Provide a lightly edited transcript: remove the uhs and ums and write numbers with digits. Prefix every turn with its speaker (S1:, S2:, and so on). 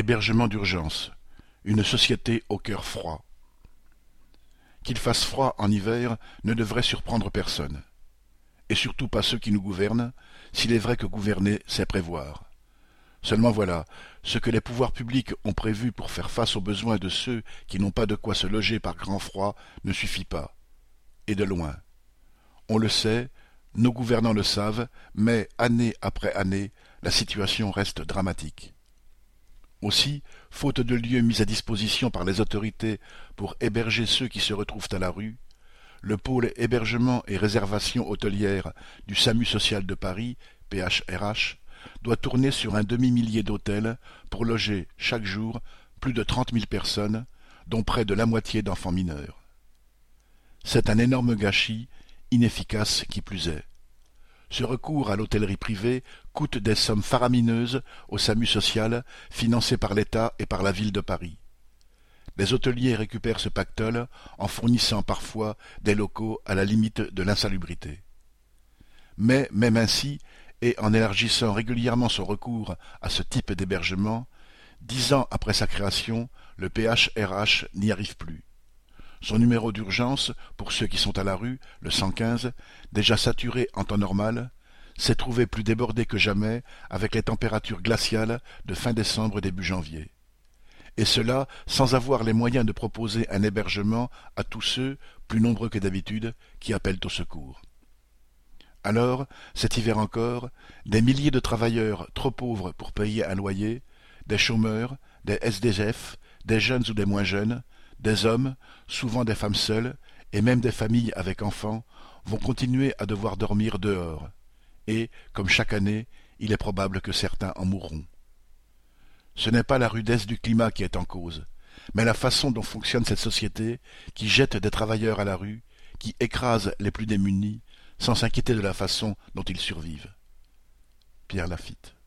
S1: Hébergement d'urgence. Une société au cœur froid. Qu'il fasse froid en hiver ne devrait surprendre personne. Et surtout pas ceux qui nous gouvernent, s'il est vrai que gouverner, c'est prévoir. Seulement voilà, ce que les pouvoirs publics ont prévu pour faire face aux besoins de ceux qui n'ont pas de quoi se loger par grand froid ne suffit pas. Et de loin. On le sait, nos gouvernants le savent, mais année après année, la situation reste dramatique. Aussi, faute de lieux mis à disposition par les autorités pour héberger ceux qui se retrouvent à la rue, le pôle hébergement et réservation hôtelière du SAMU social de Paris, PHRH, doit tourner sur un demi-millier d'hôtels pour loger chaque jour plus de 30 000 personnes, dont près de la moitié d'enfants mineurs. C'est un énorme gâchis, inefficace qui plus est. Ce recours à l'hôtellerie privée coûte des sommes faramineuses au SAMU social financé par l'État et par la ville de Paris. Les hôteliers récupèrent ce pactole en fournissant parfois des locaux à la limite de l'insalubrité. Mais même ainsi, et en élargissant régulièrement son recours à ce type d'hébergement, 10 ans après sa création, le PHRH n'y arrive plus. Son numéro d'urgence, pour ceux qui sont à la rue, le 115, déjà saturé en temps normal, s'est trouvé plus débordé que jamais avec les températures glaciales de fin décembre début janvier. Et cela sans avoir les moyens de proposer un hébergement à tous ceux, plus nombreux que d'habitude, qui appellent au secours. Alors, cet hiver encore, des milliers de travailleurs trop pauvres pour payer un loyer, des chômeurs, des SDF, des jeunes ou des moins jeunes, des hommes, souvent des femmes seules, et même des familles avec enfants, vont continuer à devoir dormir dehors. Et, comme chaque année, il est probable que certains en mourront. Ce n'est pas la rudesse du climat qui est en cause, mais la façon dont fonctionne cette société qui jette des travailleurs à la rue, qui écrase les plus démunis, sans s'inquiéter de la façon dont ils survivent. Pierre Lafitte.